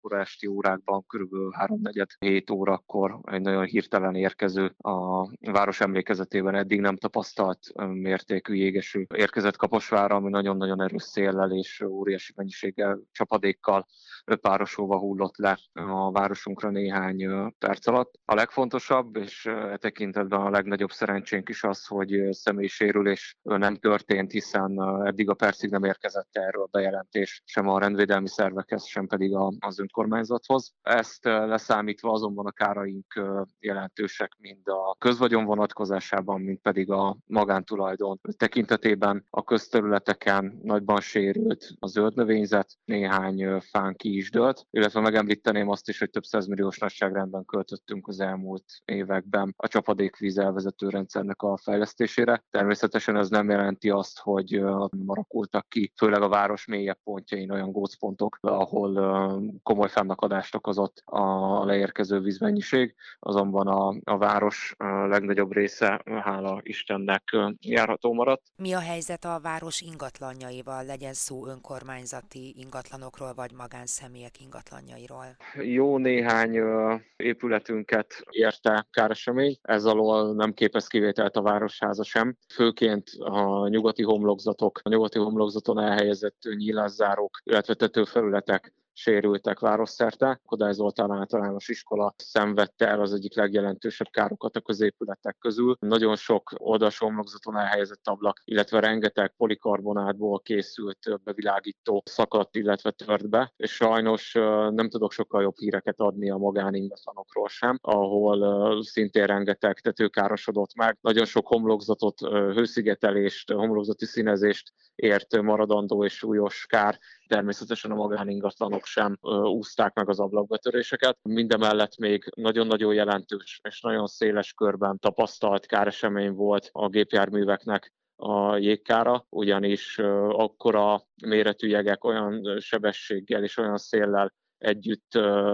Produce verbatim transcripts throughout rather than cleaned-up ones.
kora esti órákban, körülbelül háromnegyed hét órakor egy nagyon hirtelen érkező, a város emlékezetében eddig nem tapasztalt mértékű jégeső érkezett Kaposvárra, ami nagyon-nagyon erős széllel és óriási mennyiséggel, csapadékkal párosulva hullott le a városunkra néhány perc alatt. A legfontosabb, és e tekintetben a legnagyobb szerencsénk is az, hogy személysérülés nem történt, hiszen eddig a percig nem érkezett erről bejelentés sem a rendvédelmi szervekhez, sem pedig az önkormányzathoz. Ezt leszámítva azonban a káraink jelentősek mind a közvagyon vonatkozásában, mind pedig a magántulajdon tekintetében. A közterületeken nagyban sérült a zöld növényzet, néhány fán ki is dőlt, illetve megemlíteném azt is, hogy több százmilliós nagyságrendben költöttünk az elmúlt években a csapadékvíz elvezető rendszernek a fejlesztésére. Természetesen ez nem jelenti azt, hogy marakultak ki, főleg a város mélyebb pontjain olyan gócpontok, ahol komoly fennakadást okozott a leérkező vízmennyiség, azonban a, a város legnagyobb része, hála Istennek, járható maradt. Mi a helyzet a város ingatlanjaival, legyen szó önkormányzati ingatlanokról vagy magánszemélyek ingatlanjairól? Jó néhány épületünket érte káresemény, ez alól nem képez kivételt a Városháza sem. Főként a nyugati homlokzatok, a nyugati homlokzaton elhelyezett nyílászárók, illetve tetőfelületek sérültek városszerte. Kodály Zoltán általános iskola szenvedte el az egyik legjelentősebb károkat a középületek közül. Nagyon sok oldals homlokzaton elhelyezett ablak, illetve rengeteg polikarbonátból készült bevilágító szakadt, illetve tört be, és sajnos nem tudok sokkal jobb híreket adni a magáningatlanokról sem, ahol szintén rengeteg tető károsodott meg. Nagyon sok homlokzatot, hőszigetelést, homlokzati színezést ért maradandó és súlyos kár. Természetesen a magáningatlanok sem úszták meg az ablakbetöréseket. Mindemellett még nagyon-nagyon jelentős és nagyon széles körben tapasztalt káresemény volt a gépjárműveknek a jégkára, ugyanis akkora méretű jegek olyan sebességgel és olyan széllel együtt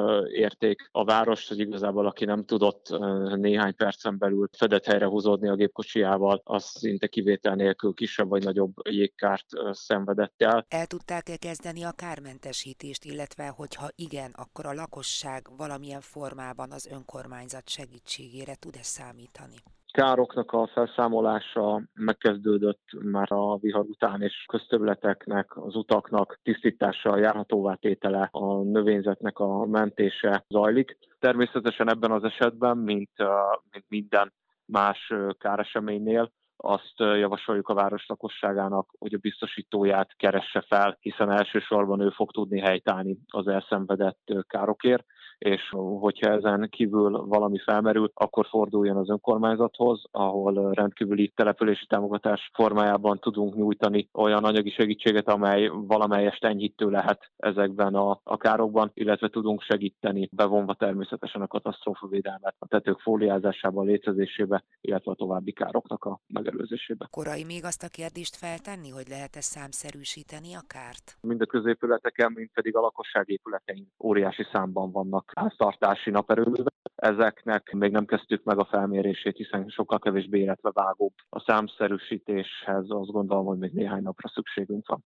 érték a várost, hogy igazából aki nem tudott néhány percen belül fedett helyre húzódni a gépkocsijával, az szinte kivétel nélkül kisebb vagy nagyobb jégkárt szenvedett el. El tudták-e kezdeni a kármentesítést, illetve hogyha igen, akkor a lakosság valamilyen formában az önkormányzat segítségére tud-e számítani? Károknak a felszámolása megkezdődött már a vihar után, és közterületeknek, az utaknak tisztítása, járhatóvá tétele, a növényzetnek a mentése zajlik. Természetesen ebben az esetben, mint, mint minden más káreseménynél, azt javasoljuk a város lakosságának, hogy a biztosítóját keresse fel, hiszen elsősorban ő fog tudni helytállni az elszenvedett károkért, és hogyha ezen kívül valami felmerül, akkor forduljon az önkormányzathoz, ahol rendkívüli települési támogatás formájában tudunk nyújtani olyan anyagi segítséget, amely valamelyest enyhítő lehet ezekben a, a károkban, illetve tudunk segíteni, bevonva természetesen a katasztrófavédelmet a tetők fóliázásába, létezésébe, illetve a további károknak a megelőzésébe. Korai még azt a kérdést feltenni, hogy lehet-e számszerűsíteni a kárt? Mind a középületeken, mind pedig a lakosság épületein óriási számban vannak háztartási naperőművek. Ezeknek még nem kezdtük meg a felmérését, hiszen sokkal kevésbé életbe vágóbb. A számszerűsítéshez azt gondolom, hogy még néhány napra szükségünk van.